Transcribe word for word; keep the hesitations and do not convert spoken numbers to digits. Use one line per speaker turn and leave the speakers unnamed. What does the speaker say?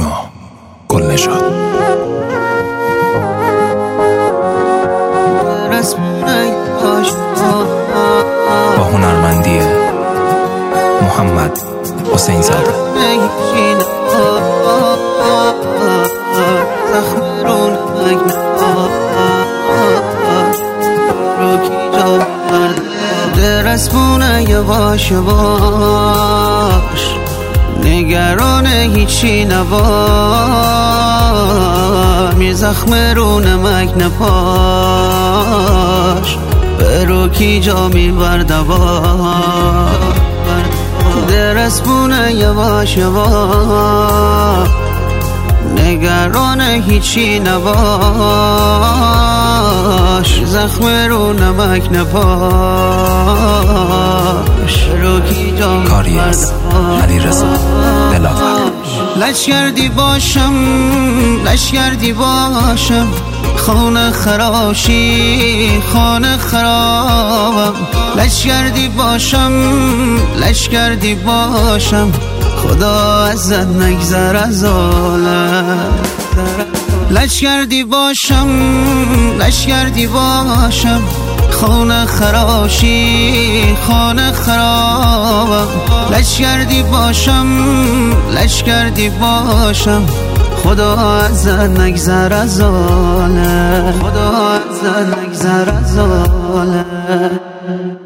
نیما گلنشاد. با هنرمندی محمد حسین زاده.
درسمونه یواش یواش، نگران هیچی نباش، می زخم رو نمک نپاش، برو کی جا می بردباش. درسمونه یواش یواش، نگران هیچی نباش، زخم رو نمک نپاش، رو کی جا
کاری از علیرضا دلاور.
لشگردی باشم لشگردی باشم، خانه خراشی خانه خرابم. لشگردی باشم لشگردی باشم، خدا ازت نگذر از عالم. لشگردی باشم لشگردی باشم، خانه خراشی خانه خرابم. لشگردی باشم لشگردی باشم، خدا ازت نگذر از عالم، خدا ازت نگذر از عالم.